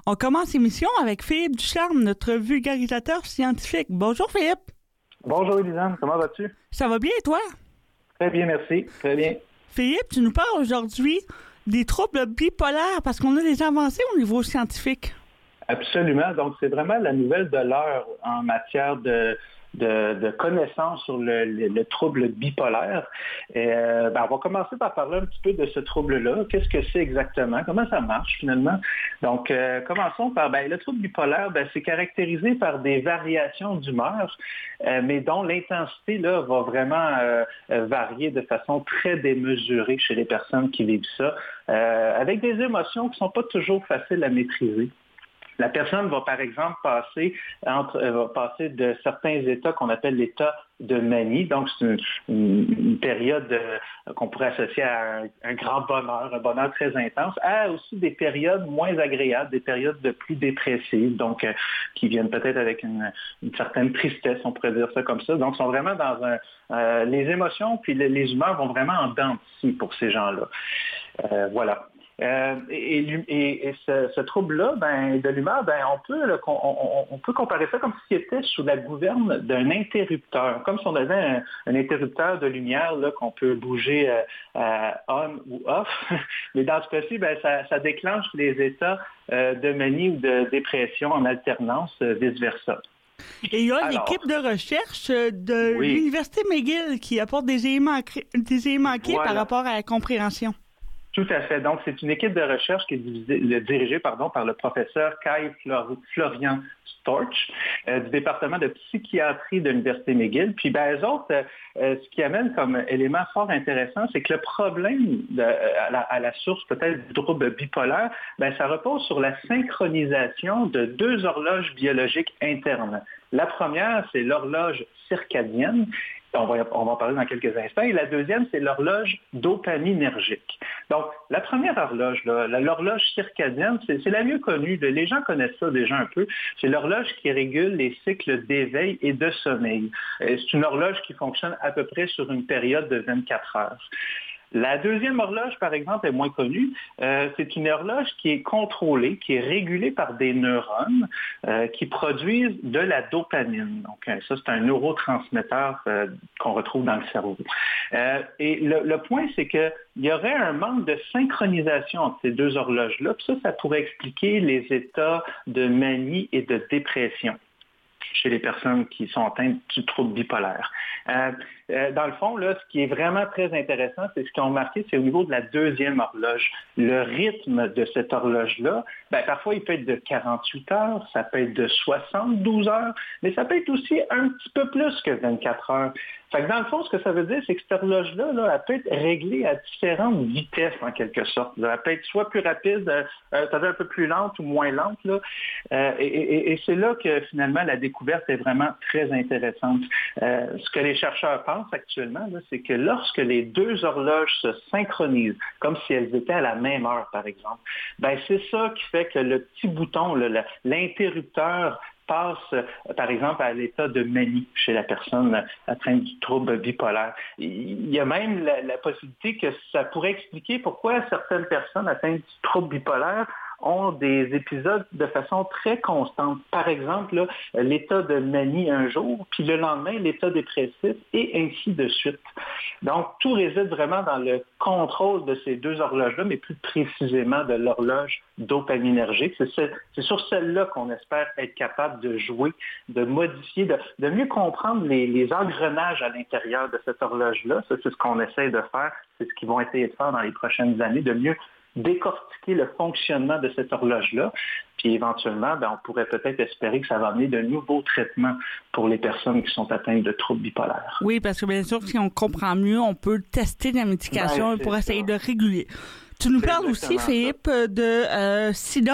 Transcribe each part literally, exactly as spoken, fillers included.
On commence l'émission avec Philippe Ducharme, notre vulgarisateur scientifique. Bonjour Philippe. Bonjour Élisane, comment vas-tu? Ça va bien et toi? Très bien, merci. Très bien. Philippe, tu nous parles aujourd'hui des troubles bipolaires parce qu'on a des avancées au niveau scientifique. Absolument. Donc, c'est vraiment la nouvelle de l'heure en matière de, de, de connaissances sur le, le, le trouble bipolaire. Et, euh, ben, on va commencer par parler un petit peu de ce trouble-là. Qu'est-ce que c'est exactement? Comment ça marche finalement? Donc, euh, commençons par, ben, le trouble bipolaire, ben, c'est caractérisé par des variations d'humeur, euh, mais dont l'intensité là, va vraiment euh, varier de façon très démesurée chez les personnes qui vivent ça, euh, avec des émotions qui ne sont pas toujours faciles à maîtriser. La personne va, par exemple, passer entre euh, va passer de certains états qu'on appelle l'état de manie. Donc, c'est une, une, une période euh, qu'on pourrait associer à un, un grand bonheur, un bonheur très intense, à aussi des périodes moins agréables, des périodes de plus dépressives, donc euh, qui viennent peut-être avec une, une certaine tristesse, on pourrait dire ça comme ça. Donc, sont vraiment dans un... Euh, les émotions puis les, les humeurs vont vraiment en dents de scie pour ces gens-là. Euh, voilà. Euh, et, et, et ce, ce trouble-là, ben, de l'humeur, ben, on peut, là, on, on, on peut comparer ça comme s'il était sous la gouverne d'un interrupteur, comme si on avait un, un interrupteur de lumière là, qu'on peut bouger euh, euh, on ou off. Mais dans ce cas-ci, ben, ça, ça déclenche les états euh, de manie ou de dépression en alternance, euh, vice-versa. Et il y a Alors, l'équipe de recherche de oui. l'Université McGill qui apporte des éléments, des éléments clés voilà. par rapport à la compréhension. Tout à fait. Donc, c'est une équipe de recherche qui est divisée, dirigée pardon, par le professeur Kai Florian Storch euh, du département de psychiatrie de l'Université McGill. Puis, ben, eux autres, euh, ce qui amène comme élément fort intéressant, c'est que le problème de, à, la, à la source peut-être du trouble bipolaire, ben, ça repose sur la synchronisation de deux horloges biologiques internes. La première, c'est l'horloge circadienne. On va, on va en parler dans quelques instants. Et la deuxième, c'est l'horloge dopaminergique. Donc, la première horloge, là, l'horloge circadienne, c'est, c'est la mieux connue. Les gens connaissent ça déjà un peu. C'est l'horloge qui régule les cycles d'éveil et de sommeil. C'est une horloge qui fonctionne à peu près sur une période de vingt-quatre heures. La deuxième horloge, par exemple, est moins connue. Euh, c'est une horloge qui est contrôlée, qui est régulée par des neurones euh, qui produisent de la dopamine. Donc, ça, c'est un neurotransmetteur euh, qu'on retrouve dans le cerveau. Euh, et le, le point, c'est qu'il y aurait un manque de synchronisation entre ces deux horloges-là. Puis ça, ça pourrait expliquer les états de manie et de dépression chez les personnes qui sont atteintes du trouble bipolaire. Euh, euh, dans le fond, là, ce qui est vraiment très intéressant, c'est ce qu'ils ont remarqué, c'est au niveau de la deuxième horloge. Le rythme de cette horloge-là, ben, parfois, il peut être de quarante-huit heures, ça peut être de soixante-douze heures, mais ça peut être aussi un petit peu plus que vingt-quatre heures. Fait que dans le fond, ce que ça veut dire, c'est que cette horloge-là, là, elle peut être réglée à différentes vitesses, en quelque sorte. Là. Elle peut être soit plus rapide, euh, c'est-à-dire un peu plus lente ou moins lente. Là. Euh, et, et, et c'est là que, finalement, la découverte est vraiment très intéressante. Euh, ce que les chercheurs pensent actuellement, là, c'est que lorsque les deux horloges se synchronisent, comme si elles étaient à la même heure, par exemple, ben c'est ça qui fait que le petit bouton, là, l'interrupteur, passe, par exemple, à l'état de manie chez la personne atteinte du trouble bipolaire. Il y a même la, la possibilité que ça pourrait expliquer pourquoi certaines personnes atteintes du trouble bipolaire ont des épisodes de façon très constante. Par exemple, là, l'état de manie un jour, puis le lendemain, l'état dépressif, et ainsi de suite. Donc, tout réside vraiment dans le contrôle de ces deux horloges-là, mais plus précisément de l'horloge dopaminergique. C'est, ce, c'est sur celle-là qu'on espère être capable de jouer, de modifier, de, de mieux comprendre les, les engrenages à l'intérieur de cette horloge-là. Ça, c'est ce qu'on essaie de faire. C'est ce qu'ils vont essayer de faire dans les prochaines années, de mieux décortiquer le fonctionnement de cette horloge-là. Puis éventuellement, ben, on pourrait peut-être espérer que ça va amener de nouveaux traitements pour les personnes qui sont atteintes de troubles bipolaires. Oui, parce que bien sûr, si on comprend mieux, on peut tester la médication ben, pour essayer ça. de réguler. Tu nous c'est parles aussi, Philippe, ça. de euh, sida.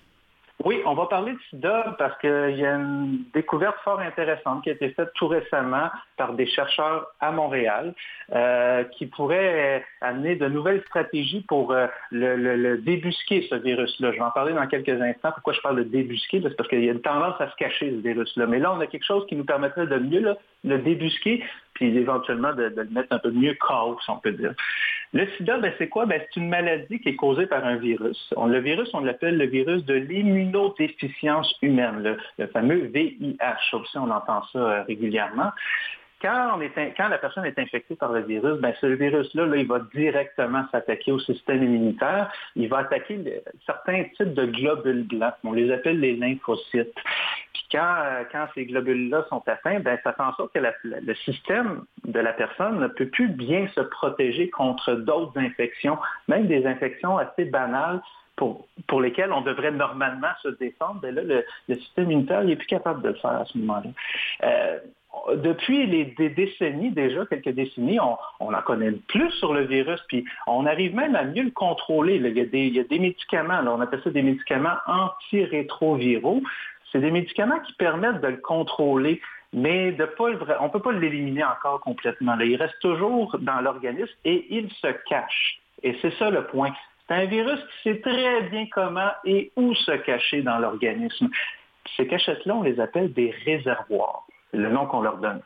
Oui, on va parler de sida parce qu'il y a une découverte fort intéressante qui a été faite tout récemment par des chercheurs à Montréal euh, qui pourrait amener de nouvelles stratégies pour euh, le, le, le débusquer, ce virus-là. Je vais en parler dans quelques instants. Pourquoi je parle de débusquer? C'est parce qu'il y a une tendance à se cacher, ce virus-là. Mais là, on a quelque chose qui nous permettrait de mieux là, le débusquer puis éventuellement de, de le mettre un peu mieux K O, si on peut dire. Le sida, ben, c'est quoi? Ben, c'est une maladie qui est causée par un virus. On, le virus, on l'appelle le virus de l'immunodéficience humaine, le, le fameux V I H. Ça aussi, on entend ça euh, régulièrement. Quand, on est, quand la personne est infectée par le virus, ben ce virus-là, là, il va directement s'attaquer au système immunitaire. Il va attaquer le, certains types de globules blancs. On les appelle les lymphocytes. Puis quand, euh, quand ces globules-là sont atteints, ben, ça fait en sorte que la, le système de la personne ne peut plus bien se protéger contre d'autres infections, même des infections assez banales pour, pour lesquelles on devrait normalement se défendre. Ben là, le, le système immunitaire n'est plus capable de le faire à ce moment-là. Euh, Depuis les, des décennies, déjà quelques décennies, on, on en connaît plus sur le virus, puis on arrive même à mieux le contrôler. Là. Il, y a des, il y a des médicaments, là, on appelle ça des médicaments antirétroviraux. C'est des médicaments qui permettent de le contrôler, mais de pas le, on ne peut pas l'éliminer encore complètement. Là. Il reste toujours dans l'organisme et il se cache. Et c'est ça le point. C'est un virus qui sait très bien comment et où se cacher dans l'organisme. Ces cachettes-là, on les appelle des réservoirs. C'est le nom qu'on leur donne.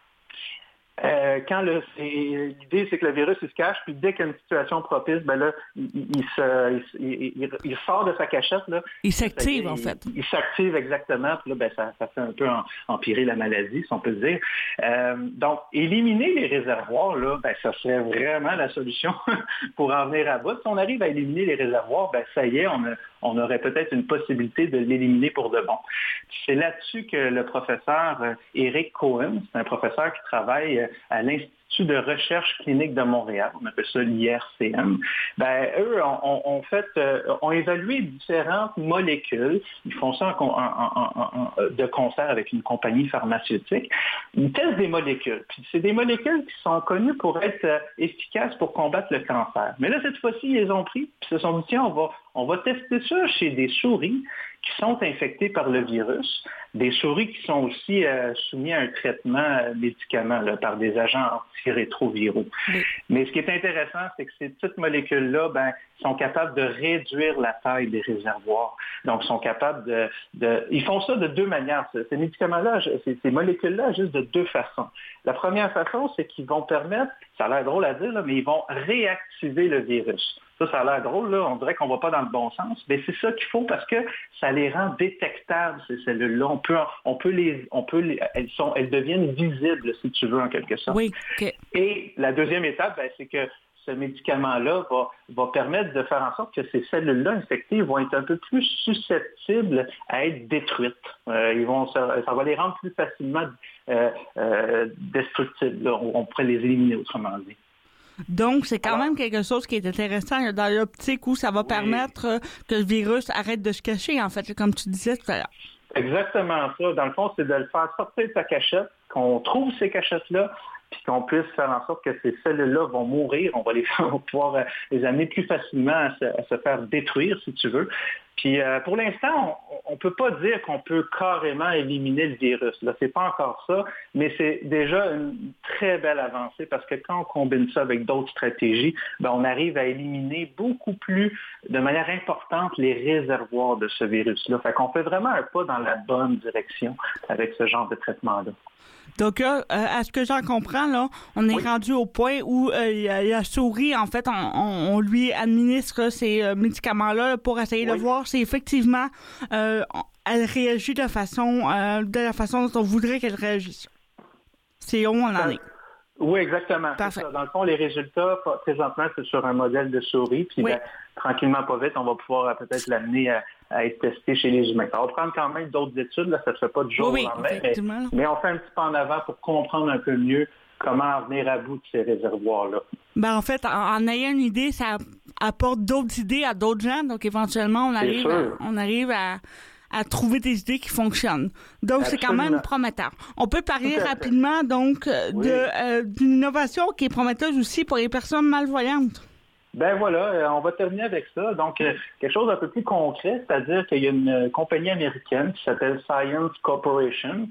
Euh, quand le, l'idée, c'est que le virus, il se cache, puis dès qu'il y a une situation propice, ben là, il, il, se, il, il, il sort de sa cachette. Là. Il s'active, il, en fait. Il, il s'active exactement, puis là, ben, ça, ça fait un peu en, empirer la maladie, si on peut le dire. Euh, donc, éliminer les réservoirs, là, ben, ça serait vraiment la solution pour en venir à bout. Si on arrive à éliminer les réservoirs, ben, ça y est, on, a, on aurait peut-être une possibilité de l'éliminer pour de bon. C'est là-dessus que le professeur euh, Eric Cohen, c'est un professeur qui travaille à l'Institut de recherche clinique de Montréal, on appelle ça l'I R C M, ben, eux ont, ont, fait, euh, ont évalué différentes molécules. Ils font ça en, en, en, en, de concert avec une compagnie pharmaceutique. Ils testent des molécules. Puis c'est des molécules qui sont connues pour être euh, efficaces pour combattre le cancer. Mais là, cette fois-ci, ils les ont pris, puis se sont dit, tiens, on va, on va tester ça chez des souris qui sont infectées par le virus, des souris qui sont aussi euh, soumises à un traitement euh, médicament là, par des agents antirétroviraux. Oui. Mais ce qui est intéressant, c'est que ces petites molécules-là ben, sont capables de réduire la taille des réservoirs. Donc, sont capables de... de ils font ça de deux manières. Ces médicaments-là, ces, ces molécules-là, juste de deux façons. La première façon, c'est qu'ils vont permettre, ça a l'air drôle à dire, là, mais ils vont réactiver le virus. Ça, ça a l'air drôle, là. On dirait qu'on ne va pas dans le bon sens. Mais c'est ça qu'il faut parce que ça les rend détectables, ces cellules-là. On peut, on peut les, on peut les, elles sont, elles deviennent visibles, si tu veux, en quelque sorte. Oui. Okay. Et la deuxième étape, ben, c'est que ce médicament-là va, va permettre de faire en sorte que ces cellules-là infectées vont être un peu plus susceptibles à être détruites. Euh, ils vont, ça, ça va les rendre plus facilement euh, euh, destructibles. Là. On, on pourrait les éliminer, autrement dit. Donc, c'est quand Alors, même quelque chose qui est intéressant dans l'optique où ça va oui. permettre que le virus arrête de se cacher, en fait, comme tu disais tout à l'heure. Exactement ça. Dans le fond, c'est de le faire sortir de sa cachette, qu'on trouve ces cachettes-là, puis qu'on puisse faire en sorte que ces cellules-là vont mourir. On va les on va pouvoir les amener plus facilement à se, à se faire détruire, si tu veux. Puis euh, pour l'instant, on ne peut pas dire qu'on peut carrément éliminer le virus. Là, c'est pas encore ça, mais c'est déjà une très belle avancée parce que quand on combine ça avec d'autres stratégies, ben, on arrive à éliminer beaucoup plus, de manière importante, les réservoirs de ce virus-là. Fait qu'on fait vraiment un pas dans la bonne direction avec ce genre de traitement-là. Donc, euh, à ce que j'en comprends, là, on est oui. rendu au point où euh, la souris, en fait, on, on, on lui administre ces euh, médicaments-là pour essayer oui. de voir si effectivement euh, elle réagit de façon euh, de la façon dont on voudrait qu'elle réagisse. C'est où on en est. Oui, exactement. Parfait. C'est ça. Dans le fond, les résultats, présentement, c'est sur un modèle de souris. Puis, oui. ben, tranquillement, pas vite, on va pouvoir peut-être l'amener à, à être testé chez les humains. Ça va prendre quand même d'autres études. Là, ça ne se fait pas du jour oui, au lendemain. Mais, mais on fait un petit pas en avant pour comprendre un peu mieux comment en venir à bout de ces réservoirs-là. Ben, en fait, en, en ayant une idée, ça apporte d'autres idées à d'autres gens. Donc, éventuellement, on arrive, à, on arrive à... à trouver des idées qui fonctionnent. Donc, Absolument. C'est quand même prometteur. On peut parler rapidement, donc, oui. de, euh, d'une innovation qui est prometteuse aussi pour les personnes malvoyantes. Ben voilà, on va terminer avec ça. Donc, quelque chose d'un peu plus concret, c'est-à-dire qu'il y a une compagnie américaine qui s'appelle Science Corporation.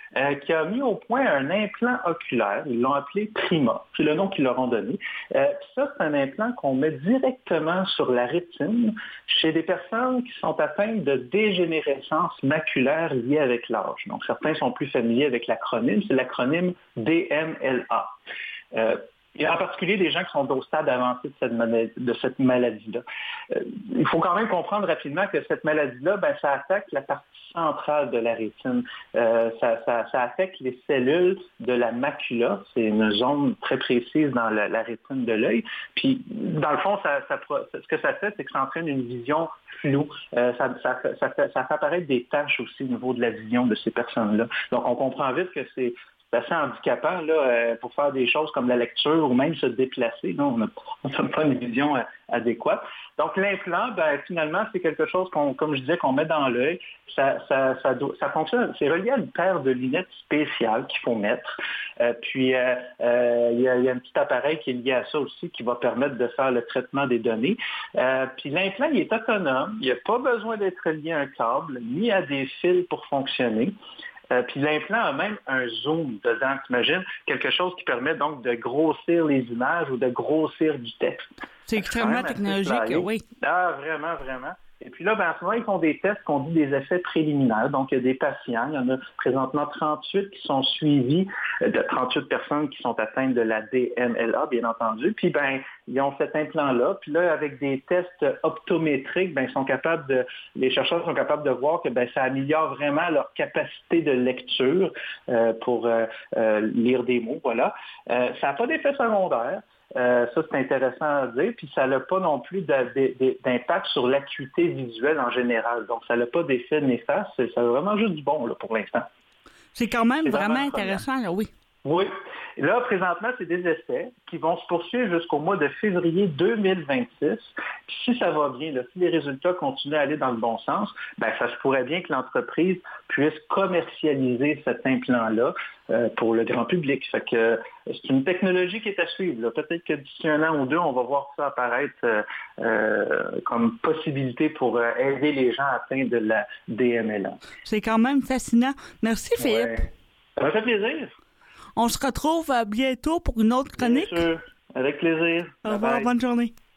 euh, qui a mis au point un implant oculaire. Ils l'ont appelé Prima. C'est le nom qu'ils leur ont donné. Euh, ça, c'est un implant qu'on met directement sur la rétine chez des personnes qui sont atteintes de dégénérescence maculaire liée avec l'âge. Donc, certains sont plus familiers avec l'acronyme. C'est l'acronyme D M L A. Euh, Et en particulier des gens qui sont au stade avancé de cette, maladie, de cette maladie-là. Euh, il faut quand même comprendre rapidement que cette maladie-là, ben, ça attaque la partie centrale de la rétine. Euh, ça, ça, ça affecte les cellules de la macula. C'est une zone très précise dans la, la rétine de l'œil. Puis, dans le fond, ça, ça, ce que ça fait, c'est que ça entraîne une vision floue. Euh, ça, ça, ça, fait, ça fait apparaître des taches aussi au niveau de la vision de ces personnes-là. Donc, on comprend vite que c'est C'est assez handicapant là, euh, pour faire des choses comme la lecture ou même se déplacer. Non, on n'a pas une vision euh, adéquate. Donc, l'implant, ben, finalement, c'est quelque chose qu'on, comme je disais, qu'on met dans l'œil. Ça, ça, ça, ça fonctionne. C'est relié à une paire de lunettes spéciales qu'il faut mettre. Euh, puis, euh, euh, il y a, il y a un petit appareil qui est lié à ça aussi qui va permettre de faire le traitement des données. Euh, puis, l'implant, il est autonome. Il n'y a pas besoin d'être lié à un câble ni à des fils pour fonctionner. Euh, puis l'implant a même un zoom dedans, t'imagines? Quelque chose qui permet donc de grossir les images ou de grossir du texte. C'est extrêmement technologique, oui. Ah, vraiment, vraiment. Et puis là, ben, en ce moment, ils font des tests qu'on dit des effets préliminaires. Donc, il y a des patients, il y en a présentement trente-huit qui sont suivis, de trente-huit personnes qui sont atteintes de la D M L A, bien entendu. Puis, ben, ils ont cet implant-là. Puis là, avec des tests optométriques, ben, ils sont capables de, les chercheurs sont capables de voir que ben, ça améliore vraiment leur capacité de lecture euh, pour euh, euh, lire des mots. Voilà. Euh, ça n'a pas d'effet secondaire. Euh, ça, c'est intéressant à dire. Puis ça n'a pas non plus d'impact sur l'acuité visuelle en général. Donc, ça n'a pas d'effet néfaste. Ça a vraiment juste du bon là, pour l'instant. C'est quand même c'est vraiment intéressant, là, oui. Oui. Et là, présentement, c'est des essais qui vont se poursuivre jusqu'au mois de février deux mille vingt-six. Puis si ça va bien, là, si les résultats continuent à aller dans le bon sens, ben, ça se pourrait bien que l'entreprise puisse commercialiser cet implant-là euh, pour le grand public. Fait que euh, c'est une technologie qui est à suivre. Là. Peut-être que d'ici un an ou deux, on va voir ça apparaître euh, euh, comme possibilité pour euh, aider les gens atteints de la D M L A. C'est quand même fascinant. Merci, Philippe. Ouais. Ça m'a fait plaisir. On se retrouve bientôt pour une autre chronique. Bien sûr. Avec plaisir. Au revoir, bye bye. Bonne journée.